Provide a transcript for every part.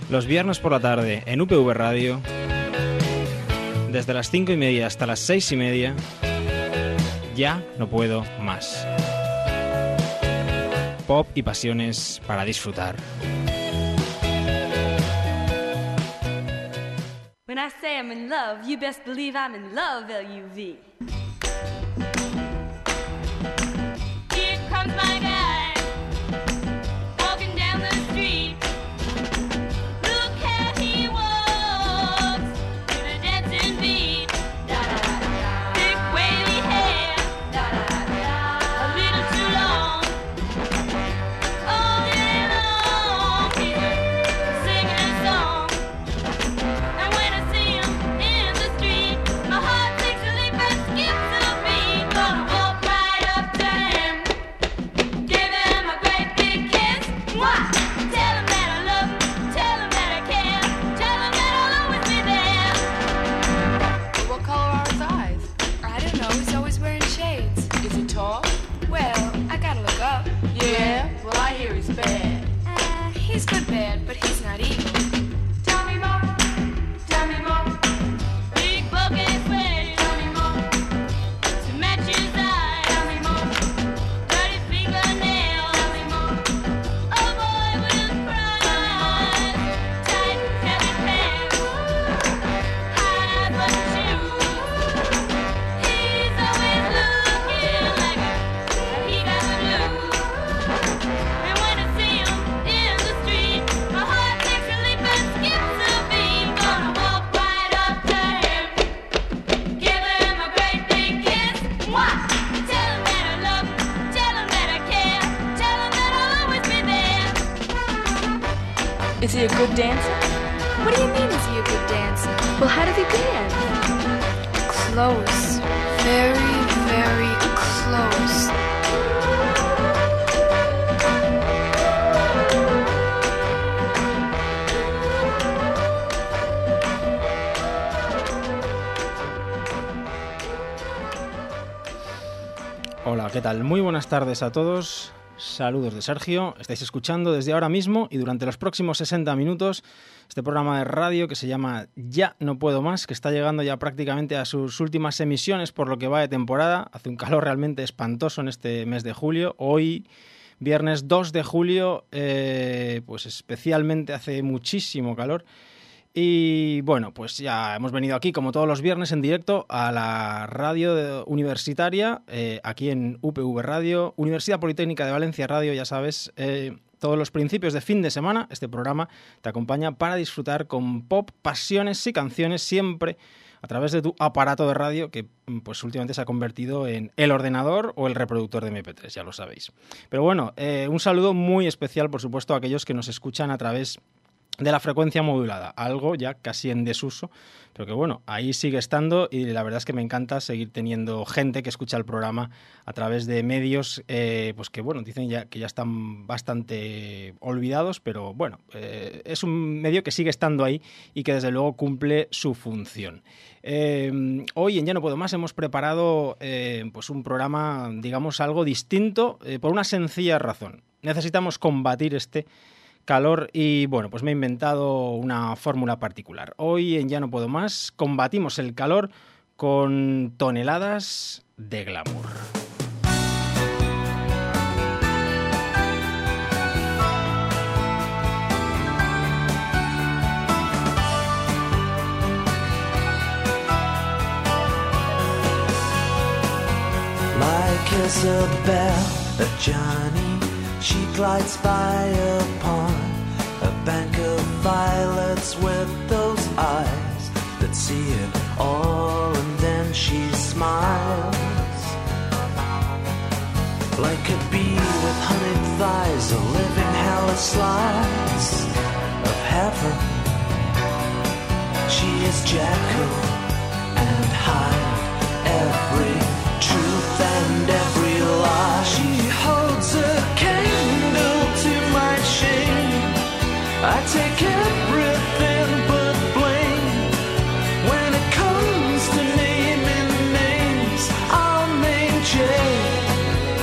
Los viernes por la tarde en UPV Radio, desde las 5:30 hasta las 6:30, ya no puedo más. Pop y pasiones para disfrutar. When I say I'm in love, you best believe I'm in love, L-U-V. Here comes my guy, walking down the street. Look how he walks, to the dancing beat. Da-da-da-da. Thick wavy hair, da-da-da-da. A little too long. All day long, he's singing a song. And when I see him in the street, my heart takes a leap and skips a beat. Gonna walk right up to him, give him a great big kiss. Mwah! Tell him that I love him, tell him that I care, tell him that I'll always be there. What color are his eyes? I don't know, he's always wearing shades. Is he tall? Well, I gotta look up. Yeah? Well, I hear he's bad. He's good bad, but he's not evil. Tell me more, tell me more. Big bucket sweater, tell me more. To match his eyes, tell me more. Dirty fingernails, tell me more. A boy will cry. Tight, heavy pants, high button shoes. He's always looking like he got the blues. And when I see him in the street, my heart takes a leap and skips a beat. Gonna walk right up to him, give him a great big kiss. Mwah! Tell him that I love him, tell him that I care, tell him that I'll always be there. Is he a good dancer? What do you mean, is he a good dancer? Well, how does he dance? Close. Very, very close. Hola, ¿qué tal? Muy buenas tardes a todos. Saludos de Sergio. Estáis escuchando desde ahora mismo y durante los próximos 60 minutos este programa de radio que se llama Ya no puedo más, que está llegando ya prácticamente a sus últimas emisiones por lo que va de temporada. Hace un calor realmente espantoso en este mes de julio. Hoy, viernes 2 de julio, pues especialmente hace muchísimo calor. Y bueno, pues ya hemos venido aquí, como todos los viernes, en directo a la radio universitaria, aquí en UPV Radio, Universidad Politécnica de Valencia Radio, ya sabes, todos los principios de fin de semana. Este programa te acompaña para disfrutar con pop, pasiones y canciones, siempre a través de tu aparato de radio, que pues últimamente se ha convertido en el ordenador o el reproductor de MP3, ya lo sabéis. Pero bueno, un saludo muy especial, por supuesto, a aquellos que nos escuchan a través de la frecuencia modulada, algo ya casi en desuso, pero que bueno, ahí sigue estando y la verdad es que me encanta seguir teniendo gente que escucha el programa a través de medios pues que bueno, dicen ya que ya están bastante olvidados, pero bueno, es un medio que sigue estando ahí y que desde luego cumple su función. Hoy en Ya no puedo más hemos preparado pues un programa, digamos, algo distinto por una sencilla razón. Necesitamos combatir este calor y bueno, pues me he inventado una fórmula particular. Hoy en Ya no puedo más combatimos el calor con toneladas de glamour. Like Isabel, a Johnny, she glides by upon a bank of violets with those eyes that see it all, and then she smiles like a bee with honeyed thighs, a living hella slice of heaven. She is Jekyll and Hyde, every truth and every lie. She holds a candle to my shame. I take everything but blame. When it comes to naming names, I'll name Jane.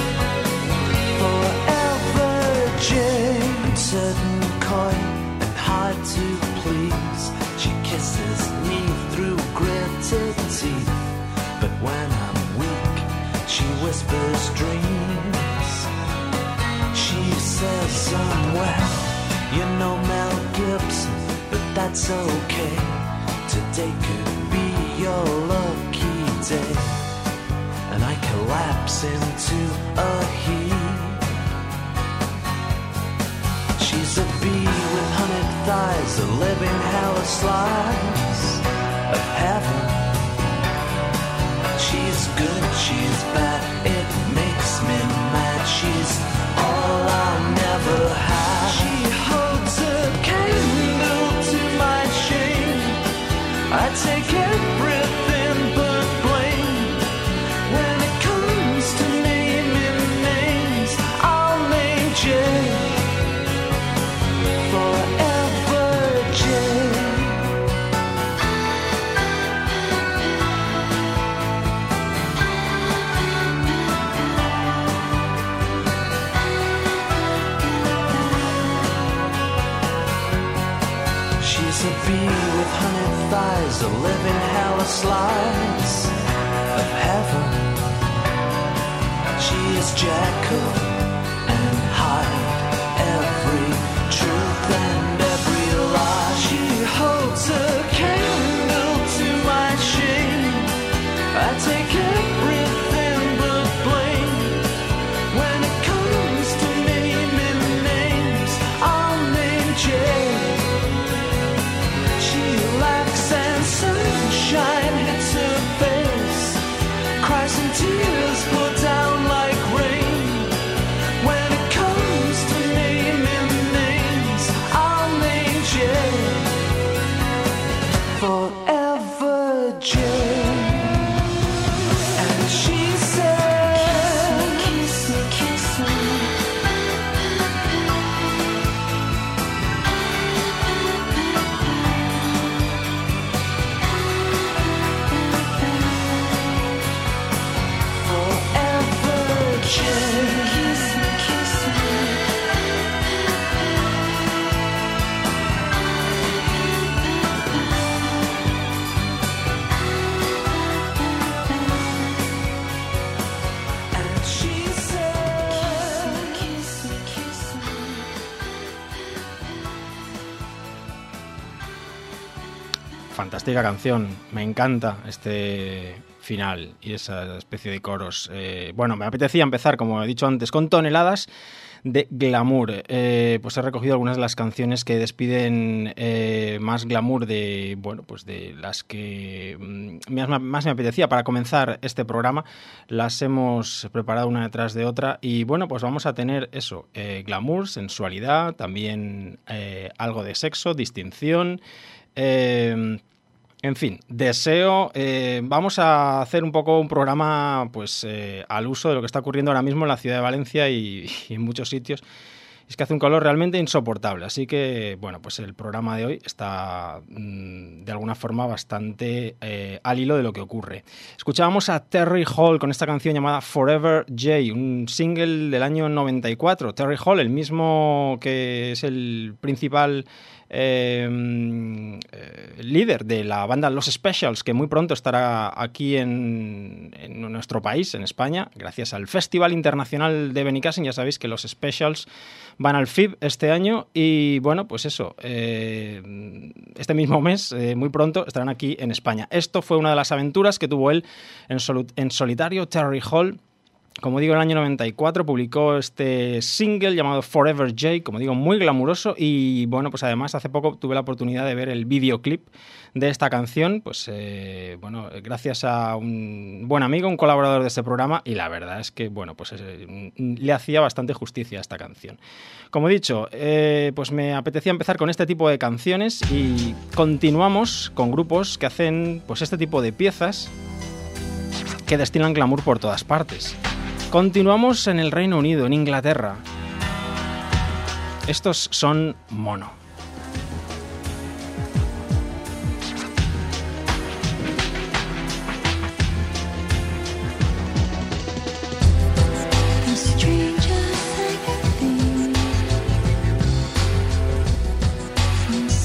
Forever Jane. Certain coy and hard to please. She kisses me through gritted teeth, but when I'm weak, she whispers dreams. She says, well, you know Mel Gibson, but that's okay. Today could be your lucky day. And I collapse into a heap. She's a bee with honeyed thighs, a living hell of slice of heaven. She's good, she's bad, it makes me mad. She's all I'll never have. She holds a candle to my shame. I take everything but blame. When it comes to naming names, I'll name Jane. Forever Jane. She's a bee with honeyed thighs, a living hell of slice of heaven. She is Jekyll and Hyde, every truth and every lie. She holds a candle to my shame. I take everything but blame. When it comes to naming names, I'll name Jane. She laughs and sunshine hits her face. Cries and tears pour down like rain. When it comes to naming names, I'll name Jane. Forever Jane. And she said, kiss me, kiss me, kiss me. Forever Jane. Kiss me, kiss me. And she said, kiss me, kiss me. Fantástica canción, me encanta este final y esa especie de coros. Bueno, me apetecía empezar, como he dicho antes, con toneladas de glamour. Pues he recogido algunas de las canciones que despiden más glamour de, bueno, pues de las que más me apetecía para comenzar este programa. Las hemos preparado una detrás de otra y bueno, pues vamos a tener eso, glamour, sensualidad, también algo de sexo, distinción. En fin, deseo. Vamos a hacer un poco un programa pues al uso de lo que está ocurriendo ahora mismo en la ciudad de Valencia y en muchos sitios. Es que hace un calor realmente insoportable, así que bueno, pues el programa de hoy está de alguna forma bastante al hilo de lo que ocurre. Escuchábamos a Terry Hall con esta canción llamada Forever Jay, un single del año 94. Terry Hall, el mismo que es el principal líder de la banda Los Specials, que muy pronto estará aquí en nuestro país, en España, gracias al Festival Internacional de Benicàssim. Ya sabéis que Los Specials van al FIB este año y bueno, pues eso, este mismo mes, muy pronto, estarán aquí en España. Esto fue una de las aventuras que tuvo él en solitario. Terry Hall, como digo, en el año 94 publicó este single llamado Forever Jay, como digo, muy glamuroso. Y bueno, pues además hace poco tuve la oportunidad de ver el videoclip de esta canción, pues bueno, gracias a un buen amigo, un colaborador de este programa, y la verdad es que bueno, pues le hacía bastante justicia a esta canción. Como he dicho, pues me apetecía empezar con este tipo de canciones y continuamos con grupos que hacen pues este tipo de piezas que destilan glamour por todas partes. Continuamos en el Reino Unido, en Inglaterra. Estos son Mono. Strangers like a thing from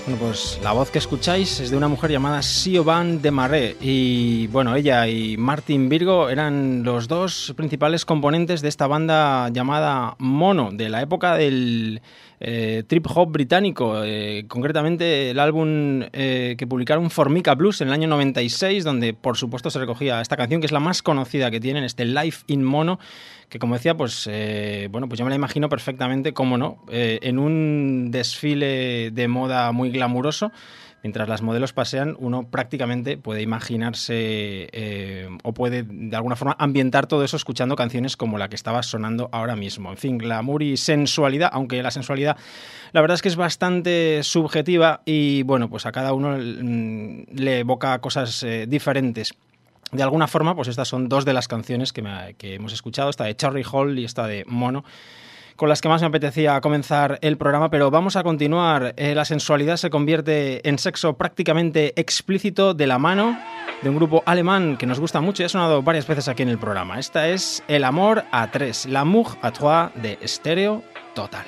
Bueno, pues la voz que escucháis es de una mujer llamada Siobhan Desmarais y bueno, ella y Martin Virgo eran los dos principales componentes de esta banda llamada Mono, de la época del trip hop británico, concretamente el álbum que publicaron Formica Blues en el año 96, donde por supuesto se recogía esta canción que es la más conocida que tienen, este Life in Mono, que como decía, pues bueno, pues yo me la imagino perfectamente, cómo no, en un desfile de moda muy glamuroso, mientras las modelos pasean, uno prácticamente puede imaginarse o puede de alguna forma ambientar todo eso escuchando canciones como la que estaba sonando ahora mismo. En fin, glamour y sensualidad, aunque la sensualidad la verdad es que es bastante subjetiva y bueno, pues a cada uno le evoca cosas diferentes. De alguna forma, pues estas son dos de las canciones que hemos escuchado, esta de Cherry Hall y esta de Mono, con las que más me apetecía comenzar el programa, pero vamos a continuar. La sensualidad se convierte en sexo prácticamente explícito de la mano de un grupo alemán que nos gusta mucho y ha sonado varias veces aquí en el programa. Esta es El amor a tres, L'amour à trois de Stereo Total.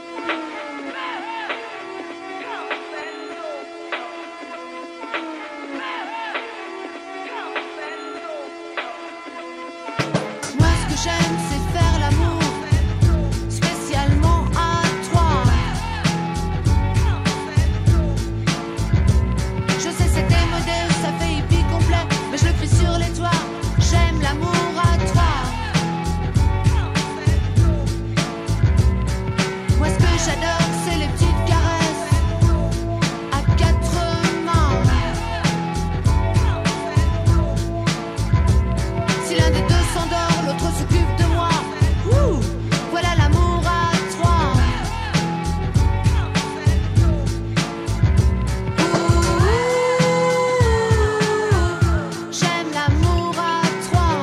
Moi ce que j'aime c'est faire l'amour spécialement à trois. Je sais c'est démodé, ça fait hippie complet, mais je le crie sur les toits. J'aime l'amour à trois. Moi ce que j'adore c'est les petites caresses à quatre mains. Si l'un des deux s'endort, l'autre s'occupe de moi. Ouh, voilà l'amour à trois. Ouh, j'aime l'amour à trois.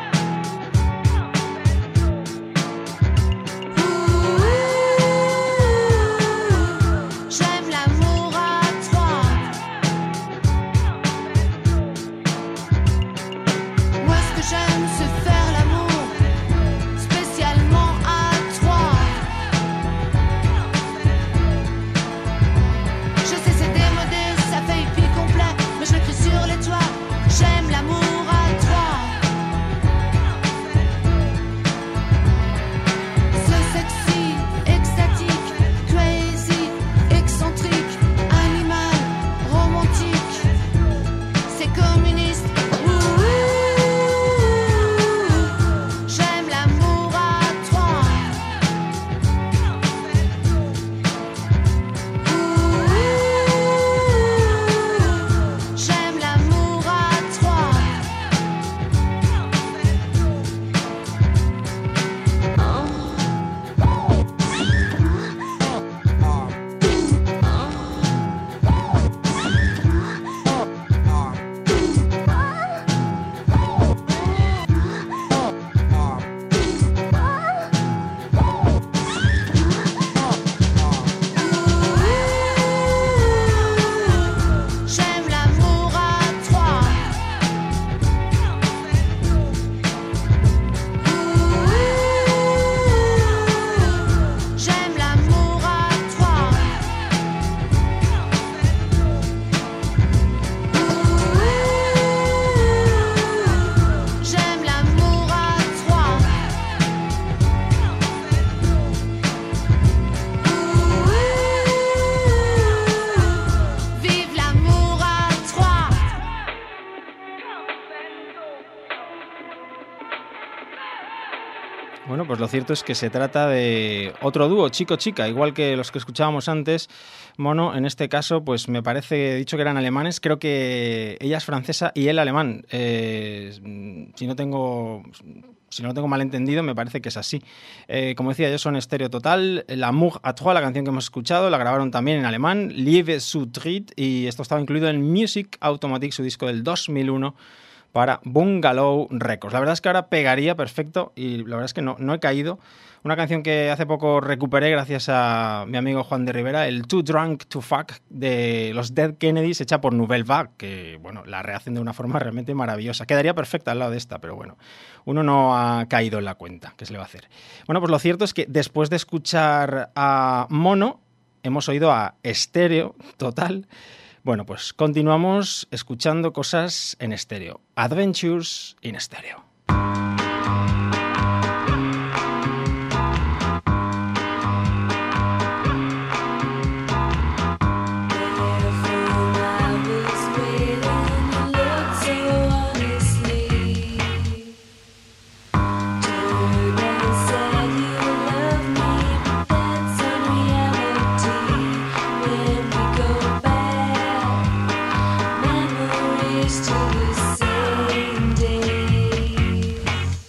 Ouh, j'aime l'amour à trois. Moi ce que j'aime c'est faire l'amour spécialement à trois. Je sais c'est démodé, ça fait hippie complet, mais je le crie sur les toits. J'aime l'amour à trois. Ce sexy, extatique, crazy, excentrique, animal, romantique, c'est communiste. Ouh, j'aime l'amour à trois. Ouh, j'aime l'amour à trois. J'aime l'amour à trois. J'aime l'amour à trois. J'aime l'amour à trois. Vive l'amour à trois. Bueno, pues lo cierto es que se trata de otro dúo, chico-chica, igual que los que escuchábamos antes. Mono, en este caso, pues me parece, he dicho que eran alemanes, creo que ella es francesa y él alemán. Si no lo tengo mal entendido, me parece que es así. Como decía, ellos son Stereo Total. L'amour à trois, la canción que hemos escuchado, la grabaron también en alemán, Liebe zu dritt, y esto estaba incluido en Music Automatic, su disco del 2001, para Bungalow Records. La verdad es que ahora pegaría perfecto y la verdad es que no he caído. Una canción que hace poco recuperé gracias a mi amigo Juan de Rivera, el Too Drunk to Fuck de los Dead Kennedys, hecha por Nouvelle Vague, que bueno, la rehacen de una forma realmente maravillosa. Quedaría perfecta al lado de esta, pero bueno, uno no ha caído en la cuenta. ¿Qué se le va a hacer? Bueno, pues lo cierto es que después de escuchar a Mono, hemos oído a Estéreo Total. Bueno, pues continuamos escuchando cosas en estéreo. Adventures in Stereo. To the same days.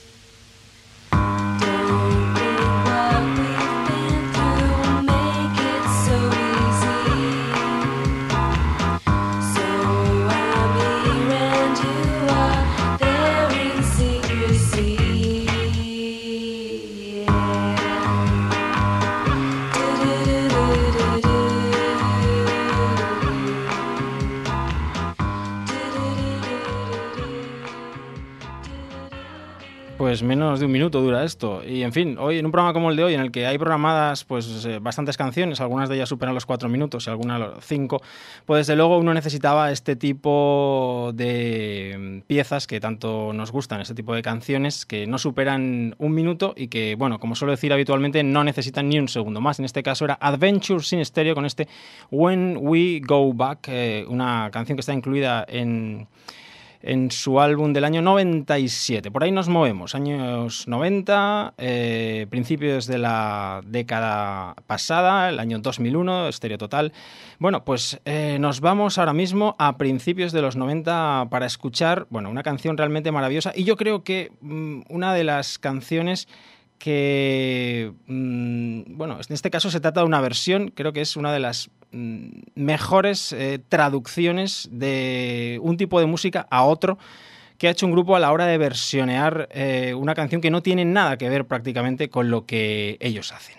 Pues menos de un minuto dura esto. Y en fin, hoy en un programa como el de hoy, en el que hay programadas pues bastantes canciones, algunas de ellas superan los 4 minutos y algunas los 5, pues desde luego uno necesitaba este tipo de piezas que tanto nos gustan, este tipo de canciones que no superan un minuto y que, bueno, como suelo decir habitualmente, no necesitan ni un segundo más. En este caso era Adventures in Stereo con este When We Go Back, una canción que está incluida en su álbum del año 97. Por ahí nos movemos, años 90, principios de la década pasada, el año 2001, Estéreo Total. Bueno, pues nos vamos ahora mismo a principios de los 90 para escuchar, bueno, una canción realmente maravillosa y yo creo que una de las canciones que, bueno, en este caso se trata de una versión, creo que es una de las mejores traducciones de un tipo de música a otro que ha hecho un grupo a la hora de versionear una canción que no tiene nada que ver prácticamente con lo que ellos hacen.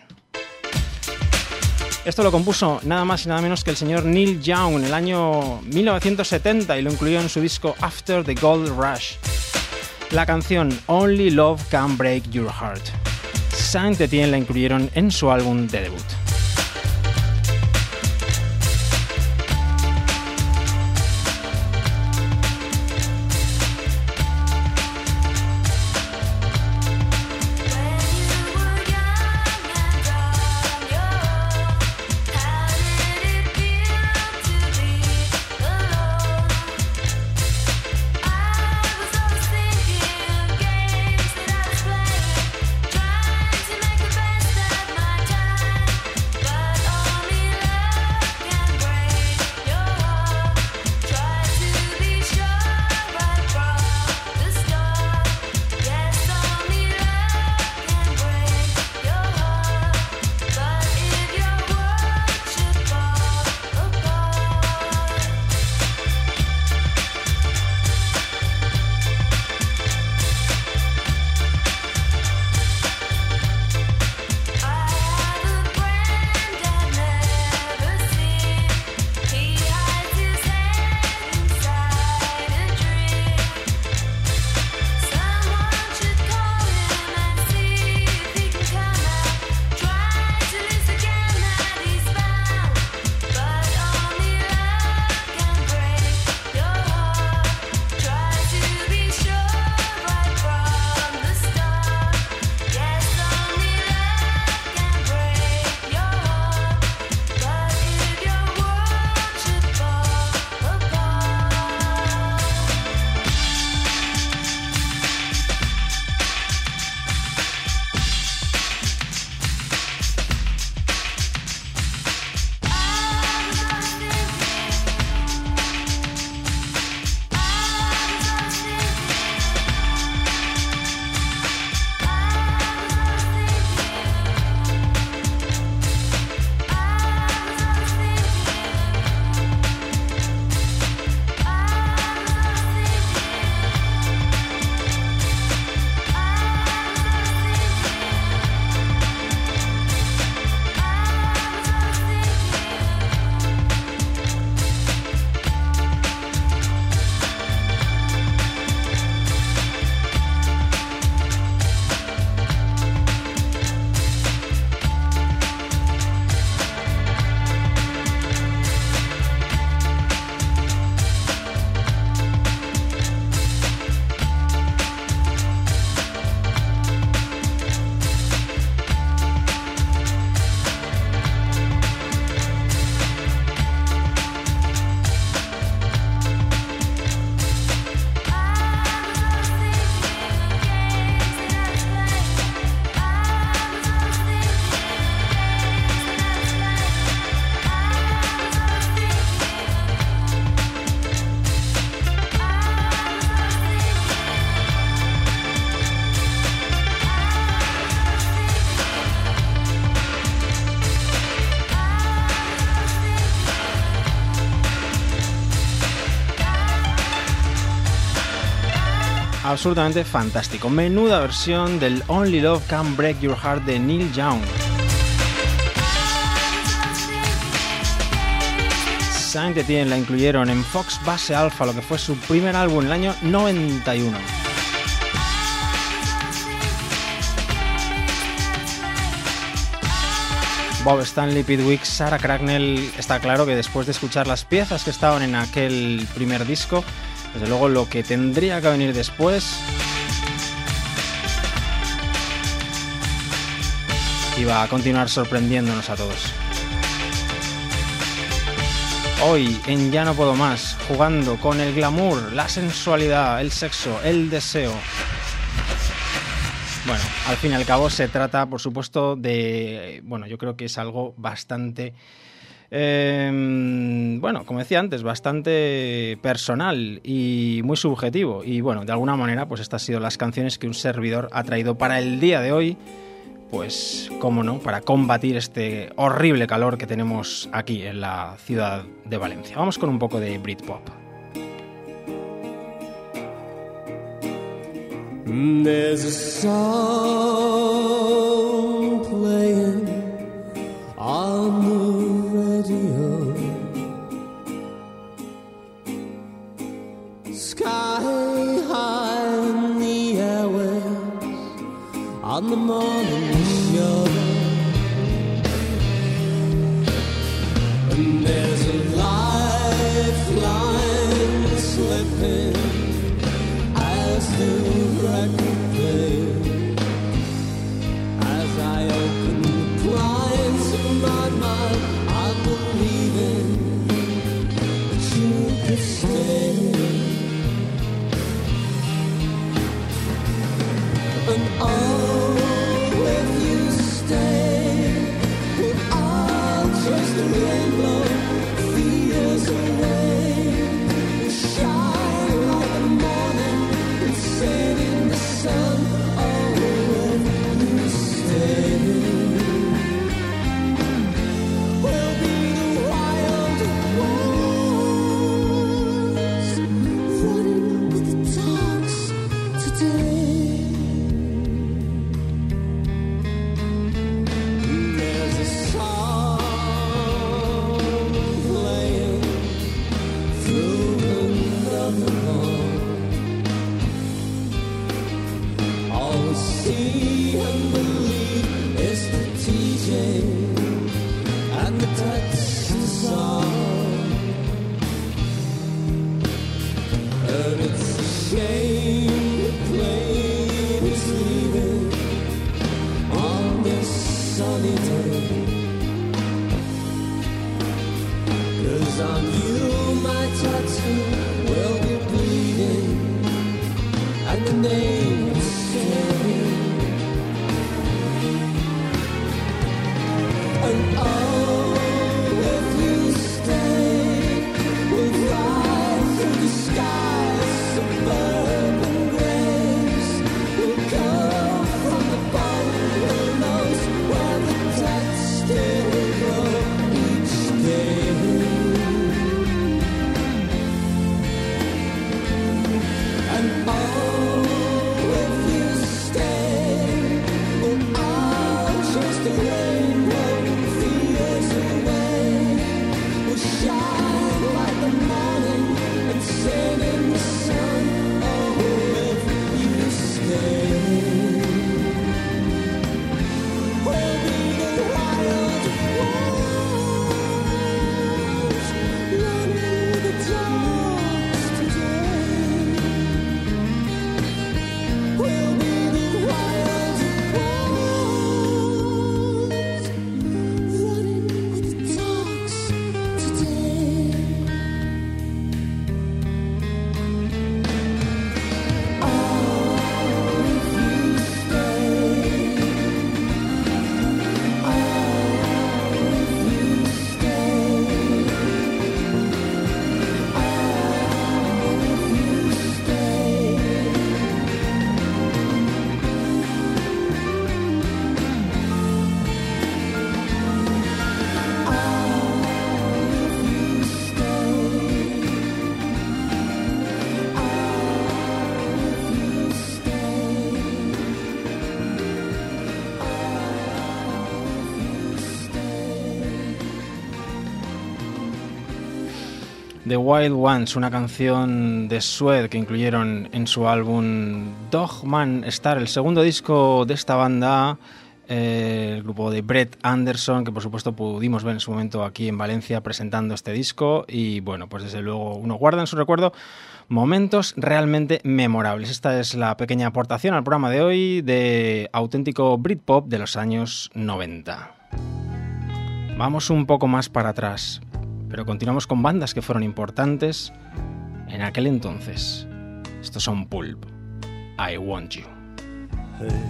Esto lo compuso nada más y nada menos que el señor Neil Young en el año 1970 y lo incluyó en su disco After the Gold Rush. La canción Only Love Can Break Your Heart. Saint Etienne la incluyeron en su álbum de debut. absolutamente fantástico. Menuda versión del Only Love Can Break Your Heart de Neil Young. Saint Etienne la incluyeron en Fox Base Alpha, lo que fue su primer álbum en el año 91. Bob Stanley, Pete Wicks, Sarah Cracknell. Está claro que después de escuchar las piezas que estaban en aquel primer disco, desde luego lo que tendría que venir después iba a continuar sorprendiéndonos a todos. Hoy en Ya no puedo más, jugando con el glamour, la sensualidad, el sexo, el deseo. Bueno, al fin y al cabo se trata, por supuesto, de... Bueno, yo creo que es algo bastante... bueno, como decía antes, bastante personal y muy subjetivo. Y bueno, de alguna manera, pues estas han sido las canciones que un servidor ha traído para el día de hoy. Pues, cómo no, para combatir este horrible calor que tenemos aquí en la ciudad de Valencia. Vamos con un poco de Britpop. There's a song playing on the radio, sky high in the airwaves on the morning show, and there's a lifeline slipping as the record plays. As I open the blinds of my mind, I'm believing that you could stay. And oh, if you stay, then I'll chase the rainbow fears away. We'll shine like the morning and set in the sun. Oh, if you stay, we'll be the wild ones, running with the dogs today. There's a song playing through another one. All we see and believe is the DJ and the text song. And it's a shame the plane is leaving on this sunny day. 'Cause on you my tattoo will be bleeding, and the name will stay. And oh, if you stay, we'll ride through the skies, suburban graves. We'll go from the bungalows where the dead still grow each day. And oh, if you stay, then I'll chase the rainbow fears away. We'll shine like the morning and sing in the sun. Oh, if you stay, we'll be the wild ones, running with the dogs today. We'll be the wild ones, running with the dogs today. The Wild Ones, una canción de Suede que incluyeron en su álbum Dogman Star, el segundo disco de esta banda, el grupo de Brett Anderson, que por supuesto pudimos ver en su momento aquí en Valencia presentando este disco, y bueno, pues desde luego uno guarda en su recuerdo momentos realmente memorables. Esta es la pequeña aportación al programa de hoy de auténtico Britpop de los años 90. Vamos un poco más para atrás, pero continuamos con bandas que fueron importantes en aquel entonces. Estos son Pulp, I Want You. Hey,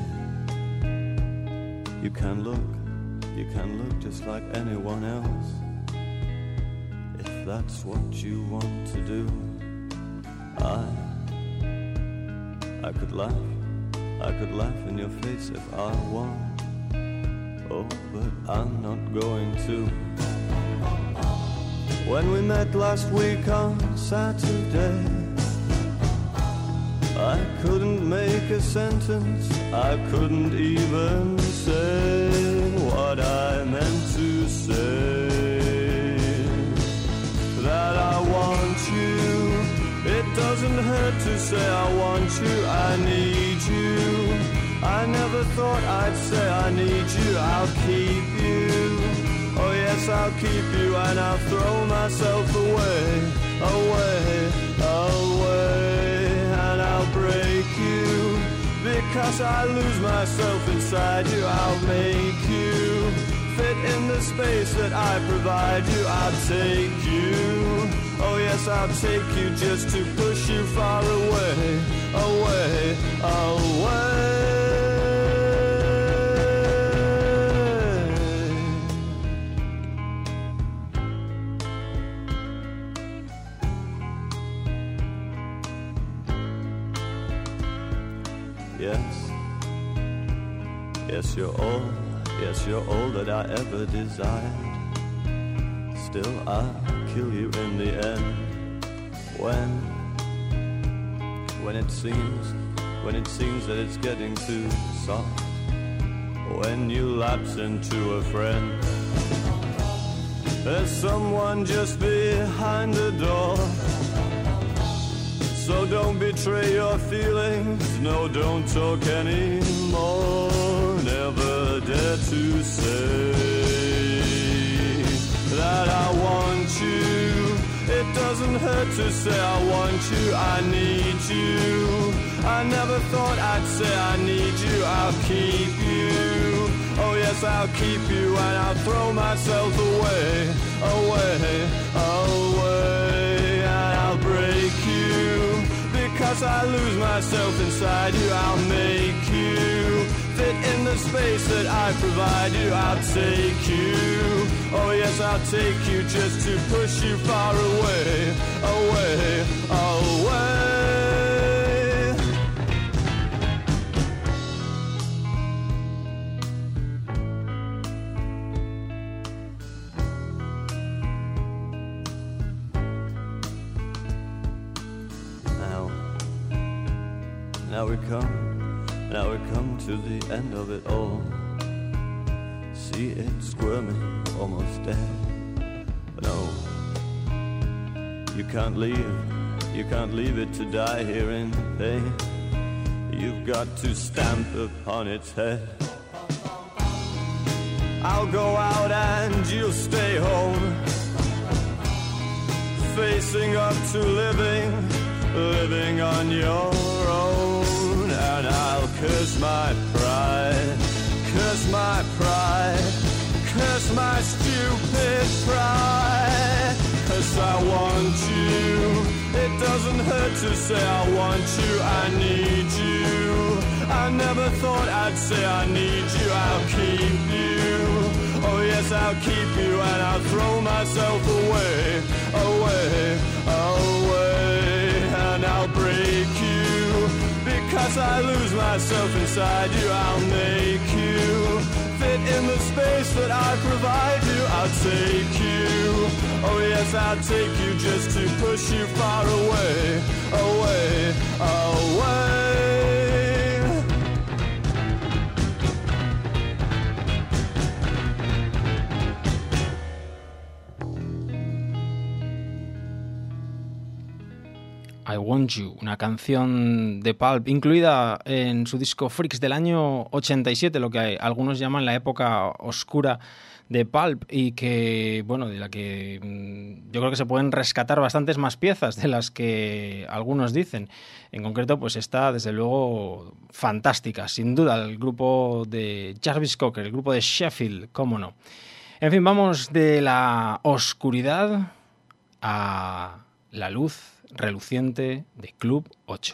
you can look just like anyone else. If that's what you want to do, I could laugh in your face if I want. Oh, but I'm not going to. When we met last week on Saturday, I couldn't make a sentence, I couldn't even say what I meant to say. That I want you, it doesn't hurt to say I want you, I need you. I never thought I'd say I need you, I'll keep you. Oh yes, I'll keep you and I'll throw myself away, away, away. And I'll break you, because I lose myself inside you. I'll make you fit in the space that I provide you. I'll take you, oh yes, I'll take you just to push you far away, away, away. Yes, you're all that I ever desired. Still, I'll kill you in the end. When it seems that it's getting too soft. When you lapse into a friend. There's someone just behind the door. So don't betray your feelings, no, don't talk anymore. Never dare to say that I want you. It doesn't hurt to say I want you, I need you. I never thought I'd say I need you, I'll keep you. Oh yes, I'll keep you and I'll throw myself away, away, away. And I'll break you, because I lose myself inside you. I'll make you fit in the space that I provide you. I'll take you, oh yes, I'll take you just to push you far away, away, away. Now we come to the end of it all. See it squirming, almost dead. No, you can't leave it to die here in pain. You've got to stamp upon its head. I'll go out and you'll stay home, facing up to living on your own. And I'll curse my pride, curse my pride, curse my stupid pride. 'Cause I want you, it doesn't hurt to say I want you, I need you. I never thought I'd say I need you, I'll keep you. Oh yes, I'll keep you and I'll throw myself away, away, away. And I'll break you, because I lose myself inside you. I'll make you fit in the space that I provide you. I'll take you, oh yes, I'll take you just to push you far away, away, away. I Want You, una canción de Pulp incluida en su disco Freaks del año 87, lo que algunos llaman la época oscura de Pulp, y que, bueno, de la que yo creo que se pueden rescatar bastantes más piezas de las que algunos dicen. En concreto, pues está, desde luego, fantástica, sin duda, el grupo de Jarvis Cocker, el grupo de Sheffield, cómo no. En fin, vamos de la oscuridad a la luz reluciente de Club 8.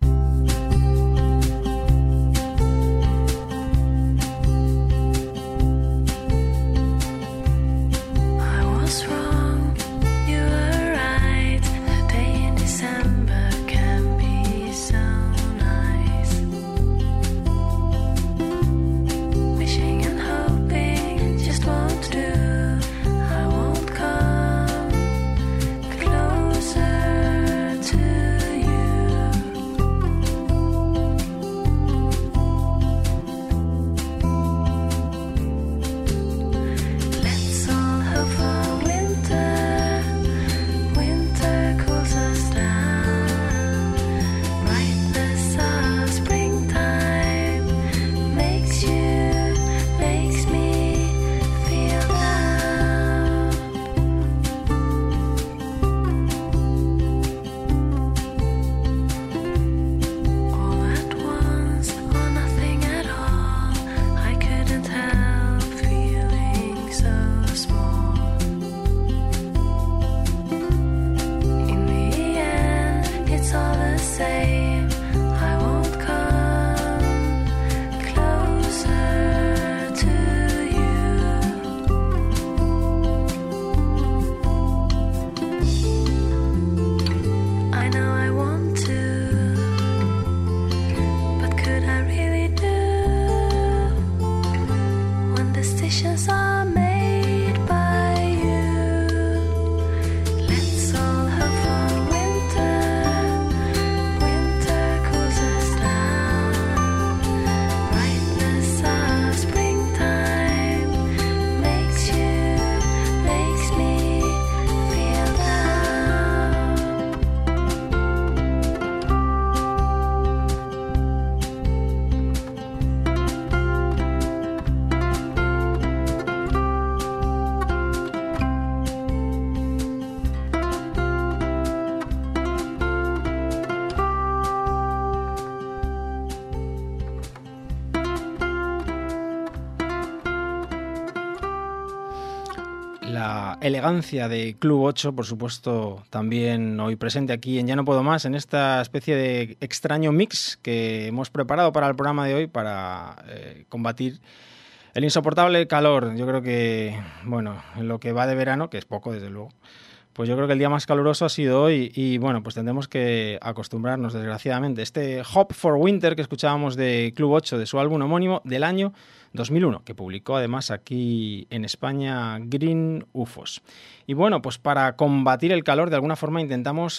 La elegancia de Club 8, por supuesto, también hoy presente aquí en Ya No Puedo Más, en esta especie de extraño mix que hemos preparado para el programa de hoy para combatir el insoportable calor. Yo creo que, bueno, en lo que va de verano, que es poco desde luego, pues yo creo que el día más caluroso ha sido hoy y bueno, pues tendremos que acostumbrarnos, desgraciadamente. Este Hop for Winter que escuchábamos de Club 8, de su álbum homónimo del año 2001, que publicó además aquí en España Green UFOs. Y bueno, pues para combatir el calor de alguna forma intentamos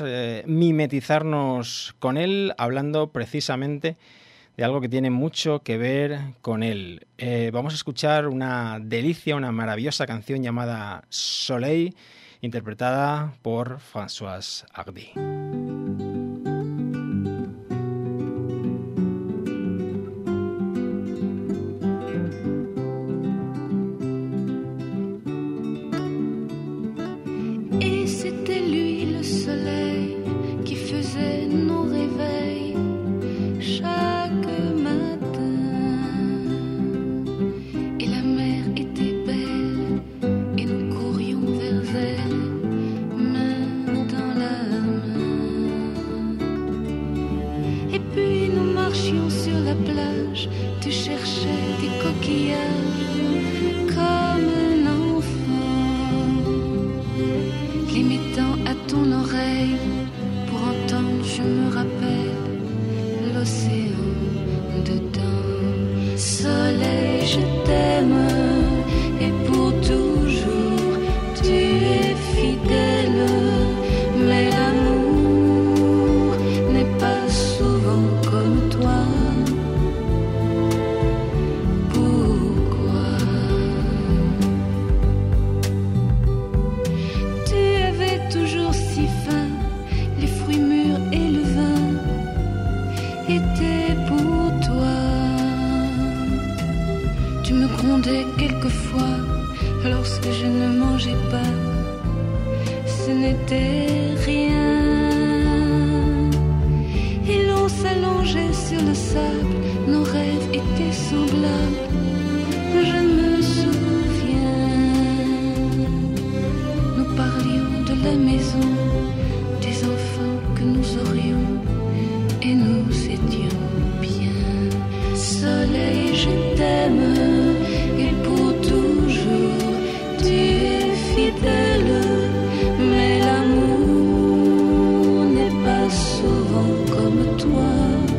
mimetizarnos con él, hablando precisamente de algo que tiene mucho que ver con él. Vamos a escuchar una delicia, una maravillosa canción llamada Soleil, interpretada por Françoise Hardy. Et c'était lui le soleil qui faisait nos réveils chaque matin. Et la mer était belle et nous courions vers elle, main dans la main. Et puis nous marchions sur la plage, tu cherchais des coquillages comme un enfant, l'imitant à ton oreille pour entendre, je me rappelle, l'océan dedans. Soleil, je t'aime et pour toujours tu es fidèle, mais l'amour n'est pas souvent comme toi. Pourquoi? Tu avais toujours si faim n'était rien. Et l'on s'allongeait sur le sable, nos rêves étaient semblables. Je me souviens, nous parlions de la maison, des enfants que nous aurions, et nous étions bien. Soleil, je t'aime, et pour toujours tu es fidèle. Mais l'amour n'est pas souvent comme toi.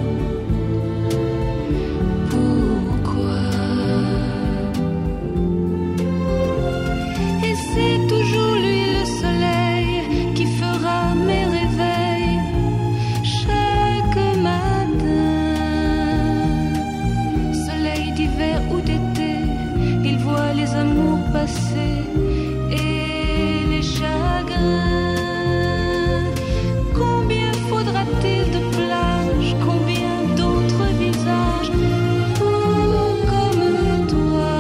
Pourquoi? Et c'est toujours lui le soleil qui fera mes réveils chaque matin. Soleil d'hiver ou d'été, il voit les amours passer et les chagrins. Combien faudra-t-il de plages, combien d'autres visages pour comme toi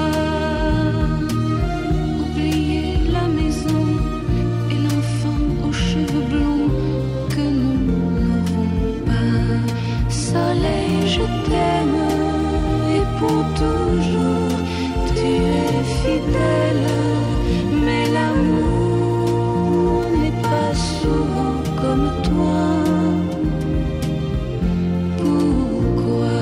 oublier la maison et l'enfant aux cheveux blonds que nous n'aurons pas. Soleil, je t'aime et pour toujours tu es fidèle. Mais l'amour n'est pas souvent comme toi. Pourquoi?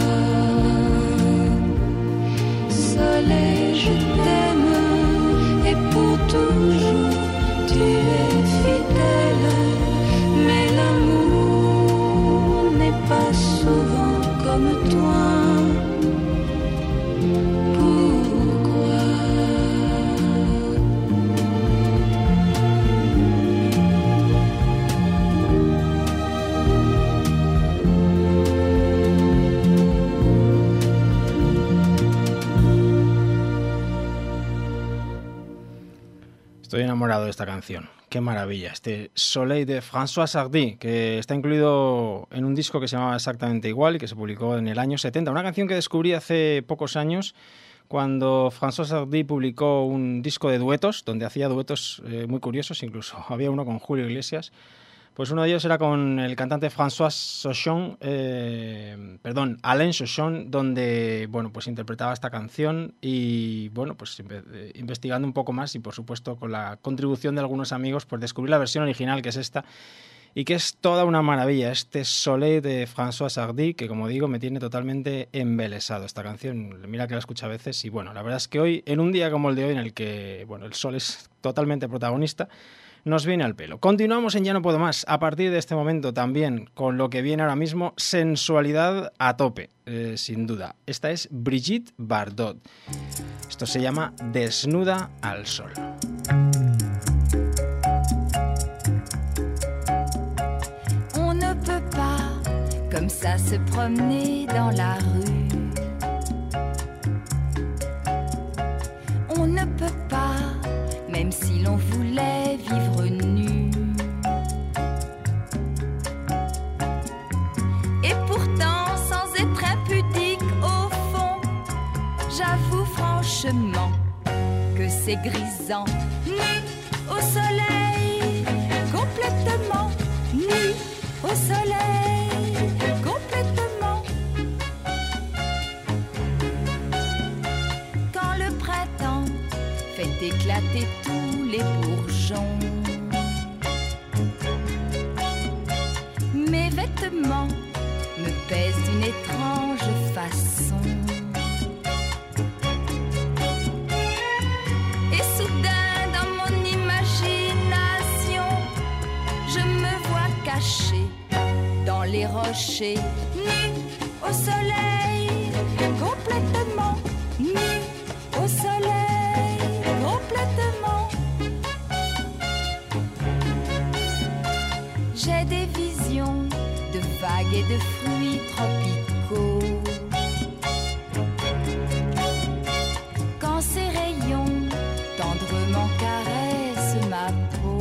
Soleil, je t'aime et pour toujours tu es fidèle. Mais l'amour n'est pas souvent comme toi. Pourquoi? Estoy enamorado de esta canción. Qué maravilla. Este Soleil de François Hardy, que está incluido en un disco que se llamaba exactamente igual y que se publicó en el año 70. Una canción que descubrí hace pocos años cuando François Hardy publicó un disco de duetos, donde hacía duetos muy curiosos, incluso había uno con Julio Iglesias. Pues uno de ellos era con el cantante Alain Souchon, donde, bueno, pues interpretaba esta canción y, bueno, pues investigando un poco más y, por supuesto, con la contribución de algunos amigos, pues descubrí la versión original, que es esta, y que es toda una maravilla. Este Soleil de François Hardy, que, como digo, me tiene totalmente embelesado esta canción. Mira que la escucho a veces y, bueno, la verdad es que hoy, en un día como el de hoy, en el que, bueno, el sol es totalmente protagonista, nos viene al pelo. Continuamos en Ya no puedo más. A partir de este momento también con lo que viene ahora mismo, sensualidad a tope, sin duda. Esta es Brigitte Bardot. Esto se llama Desnuda al sol. On ne peut pas comme ça se promener dans la rue. On ne peut pas, même si l'on voulait vivre nu. Et pourtant, sans être impudique au fond, j'avoue franchement que c'est grisant. Nu au soleil, complètement nu au soleil, complètement. Quand le printemps fait éclater tous les bourgeons, mes vêtements me pèsent d'une étrange façon. Et soudain dans mon imagination, je me vois cachée dans les rochers, nue au soleil, complètement nue au soleil, complètement. J'ai des visions de vagues et de fruits tropicaux. Quand ces rayons tendrement caressent ma peau,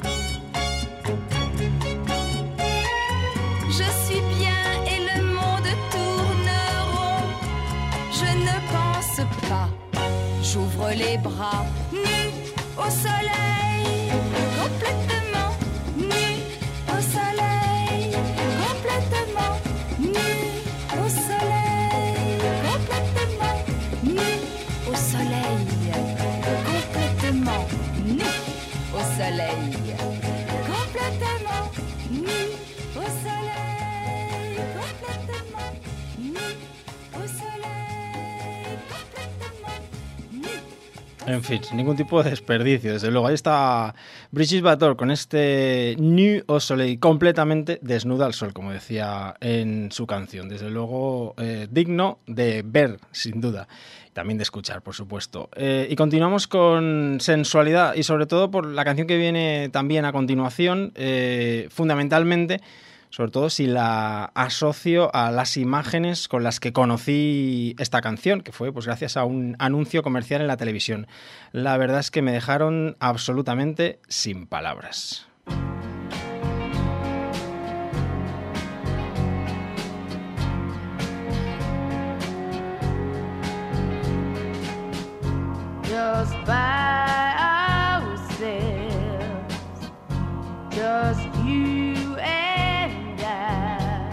je suis bien et le monde tourne rond. Je ne pense pas, j'ouvre les bras, nu au soleil, complètement nu En fin, sin ningún tipo de desperdicio, desde luego. Ahí está Brigitte Bardot con este Nu au Soleil, completamente desnuda al sol, como decía en su canción. Desde luego, digno de ver, sin duda. También de escuchar, por supuesto. Y continuamos con sensualidad y sobre todo por la canción que viene también a continuación, fundamentalmente, sobre todo si la asocio a las imágenes con las que conocí esta canción, que fue pues gracias a un anuncio comercial en la televisión. La verdad es que me dejaron absolutamente sin palabras. Just by ourselves, just you and I,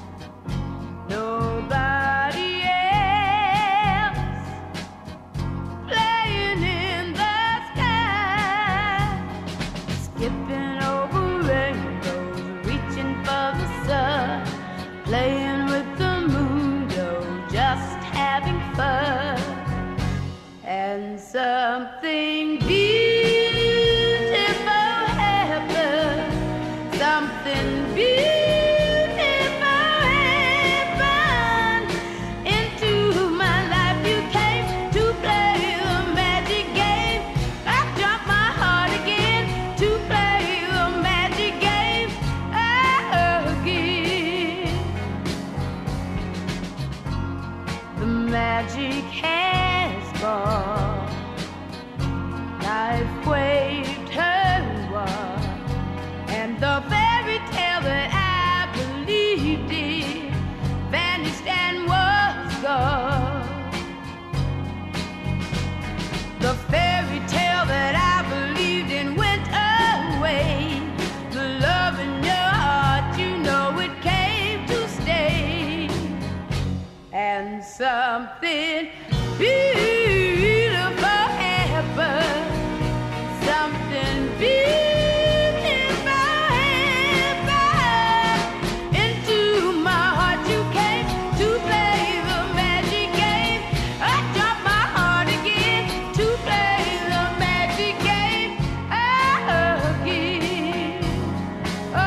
nobody else, playing in the sky, skipping over rainbows, reaching for the sun, playing with the moon, though, just having fun. And something beautiful happened, something beautiful happened. Into my life you came to play the magic game. I dropped my heart again to play the magic game again. The magic has gone. Life waved her wand, and the fairy tale that I believed in vanished and was gone. The fairy tale that I believed in went away. The love in your heart, you know it came to stay. And something beautiful happened. Something beautiful happened. Into my heart you came to play the magic game. I dropped my heart again to play the magic game again. Oh,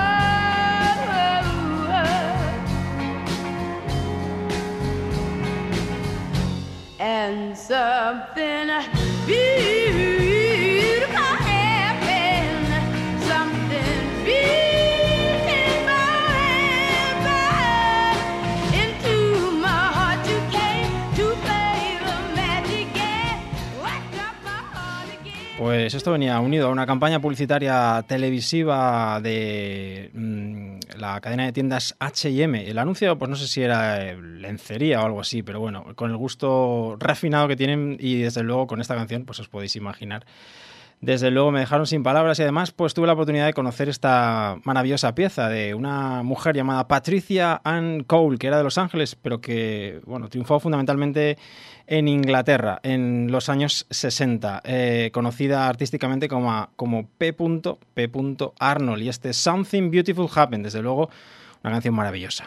oh, oh. And something beautiful happened. Something beautiful happened. Into my heart you came to play the magic game. Wrapped up my heart again. Pues esto venía unido a una campaña publicitaria televisiva de la cadena de tiendas H&M. El anuncio, pues no sé si era lencería o algo así, pero bueno, con el gusto refinado que tienen y desde luego con esta canción, pues os podéis imaginar. Desde luego me dejaron sin palabras y además pues tuve la oportunidad de conocer esta maravillosa pieza de una mujer llamada Patricia Ann Cole, que era de Los Ángeles, pero que bueno, triunfó fundamentalmente en Inglaterra en los años 60, conocida artísticamente como P. Arnold, y este Something Beautiful Happened, desde luego una canción maravillosa.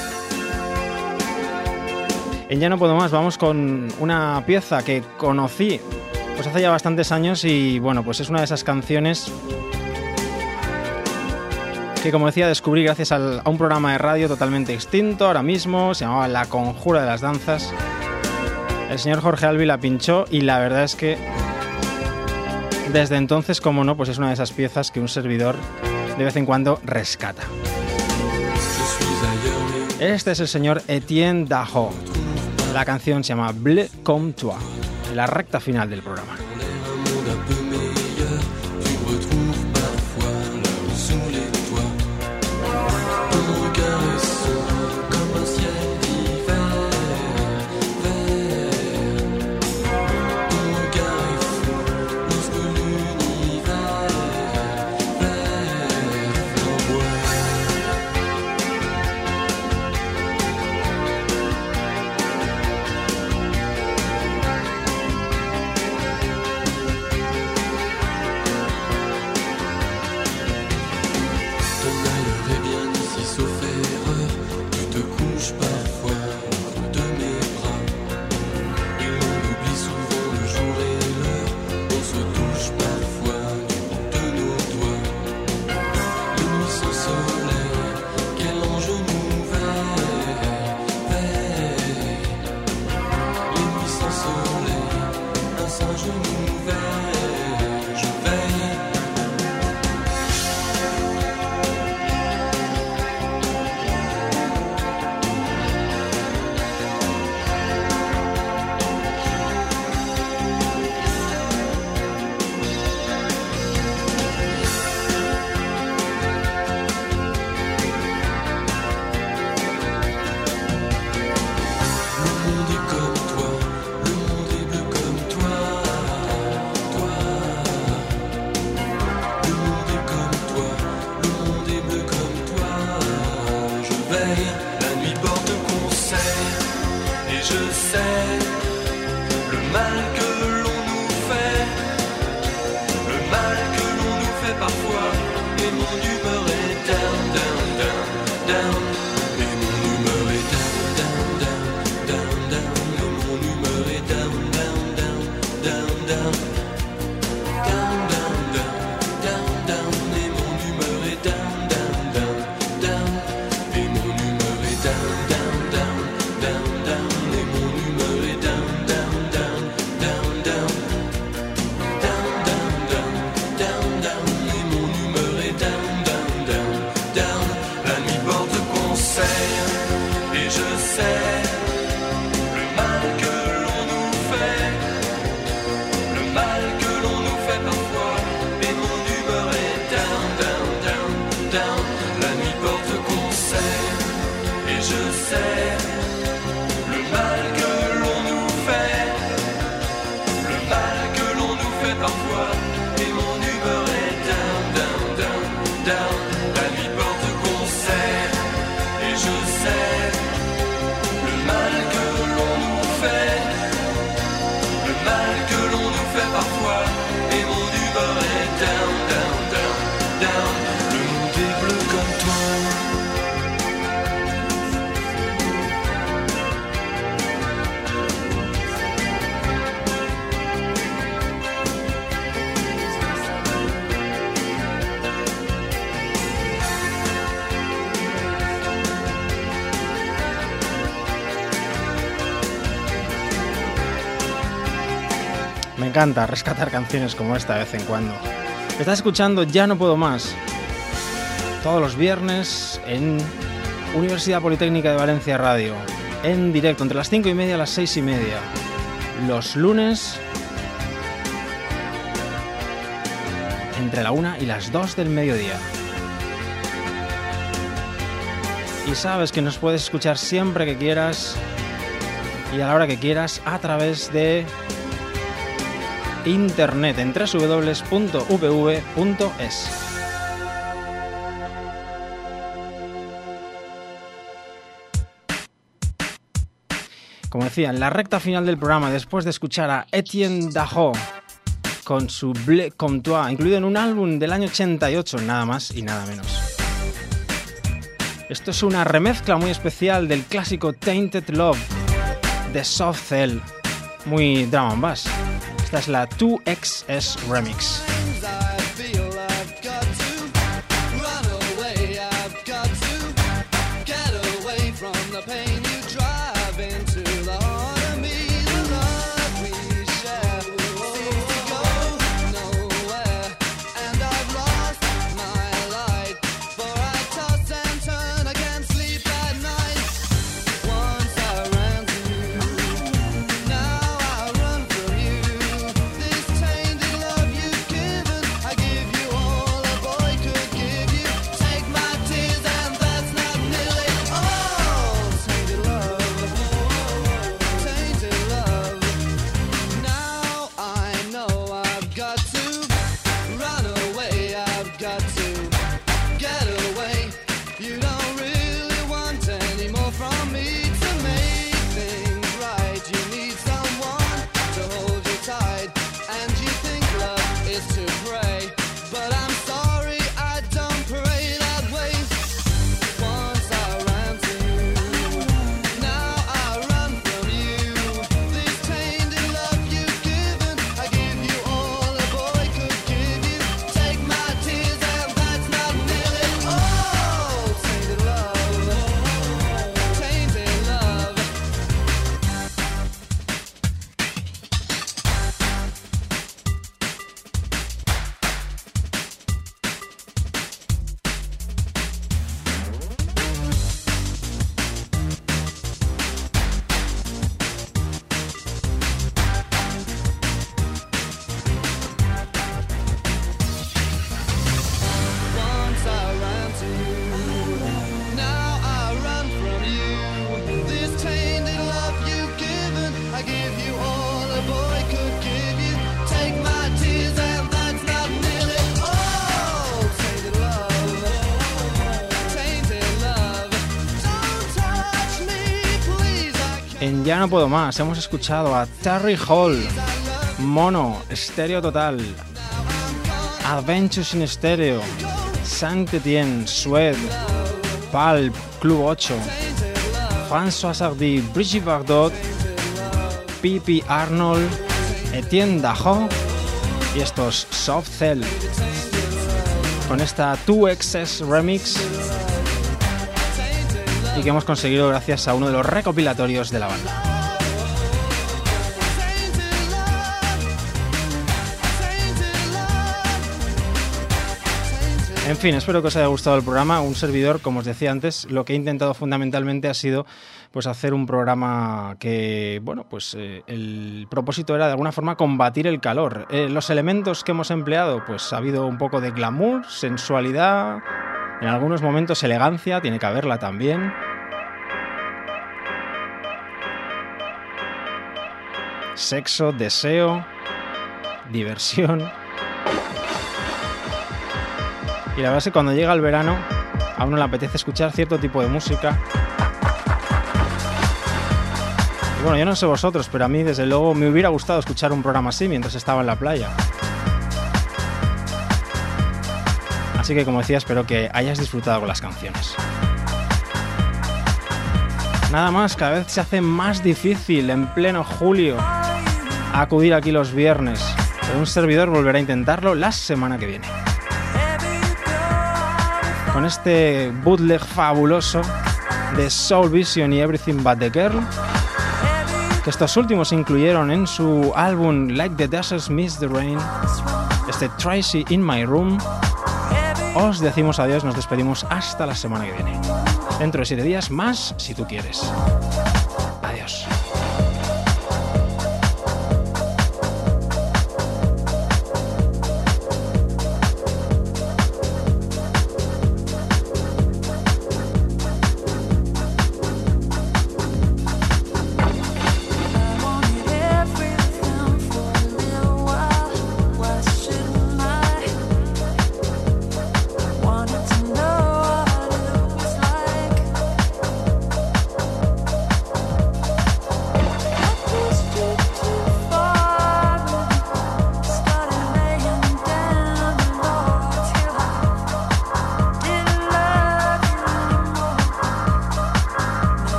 En Ya no puedo más vamos con una pieza que conocí pues hace ya bastantes años y bueno, pues es una de esas canciones que, como decía, descubrí gracias a un programa de radio totalmente extinto ahora mismo, se llamaba La Conjura de las Danzas. El señor Jorge Albi la pinchó y la verdad es que desde entonces, como no, pues es una de esas piezas que un servidor de vez en cuando rescata. Este es el señor Etienne Daho. La canción se llama Bleu comme toi, en la recta final del programa. bleu comme toi. Me encanta rescatar canciones como esta de vez en cuando. Estás escuchando Ya no puedo más. Todos los viernes en Universidad Politécnica de Valencia Radio. En directo, entre las 5:30 y las 6:30. Los lunes, entre la 1 y las 2 del mediodía. Y sabes que nos puedes escuchar siempre que quieras y a la hora que quieras a través de internet en www.upv.es. Como decía, en la recta final del programa, después de escuchar a Etienne Daho con su Bleu comme toi, incluido en un álbum del año 88, nada más y nada menos. Esto es una remezcla muy especial del clásico Tainted Love de Soft Cell, muy drum and bass. Esta es la 2XS Remix. En Ya no puedo más hemos escuchado a Terry Hall, Mono, Estéreo Total, Adventures in Stereo, Saint-Étienne, Suede, Pulp, Club 8, François Sardy, Brigitte Bardot, Pipi Arnold, Etienne Daho y estos Soft Cell con esta 2XS Remix y que hemos conseguido gracias a uno de los recopilatorios de la banda. En fin, espero que os haya gustado el programa. Un servidor, como os decía antes, lo que he intentado fundamentalmente ha sido pues hacer un programa que, bueno, pues el propósito era de alguna forma combatir el calor. Los elementos que hemos empleado, pues ha habido un poco de glamour, sensualidad, en algunos momentos elegancia, tiene que haberla también. Sexo, deseo, diversión. Y la verdad es que cuando llega el verano a uno le apetece escuchar cierto tipo de música. Y bueno, yo no sé vosotros, pero a mí desde luego me hubiera gustado escuchar un programa así mientras estaba en la playa. Así que, como decía, espero que hayas disfrutado con las canciones. Nada más, cada vez se hace más difícil en pleno julio acudir aquí los viernes, pero un servidor volverá a intentarlo la semana que viene. Con este bootleg fabuloso de Soul Vision y Everything But The Girl, que estos últimos incluyeron en su álbum Like the Deserts Miss the Rain, este Tracy in My Room, os decimos adiós, nos despedimos hasta la semana que viene. Dentro de 7 días más, si tú quieres.